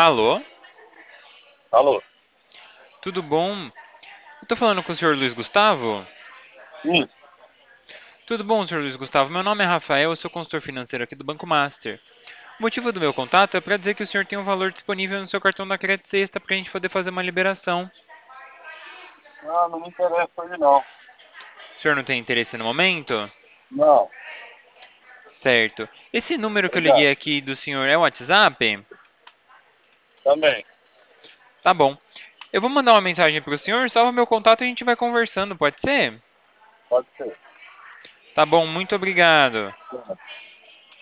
Alô? Alô? Tudo bom? Eu tô falando com o senhor Luiz Gustavo? Isso. Tudo bom, senhor Luiz Gustavo? Meu nome é Rafael, eu sou consultor financeiro aqui do Banco Master. O motivo do meu contato é para dizer que o senhor tem um valor disponível no seu cartão da Crédito Sexta para a gente poder fazer uma liberação. Não, não me interessa hoje não. O senhor não tem interesse no momento? Não, Certo. Esse número que eu obrigado. liguei aqui do senhor é o WhatsApp? Também, Tá bom. Eu vou mandar uma mensagem para o senhor, salva meu contato e a gente vai conversando, pode ser? pode ser. Tá bom, muito obrigado.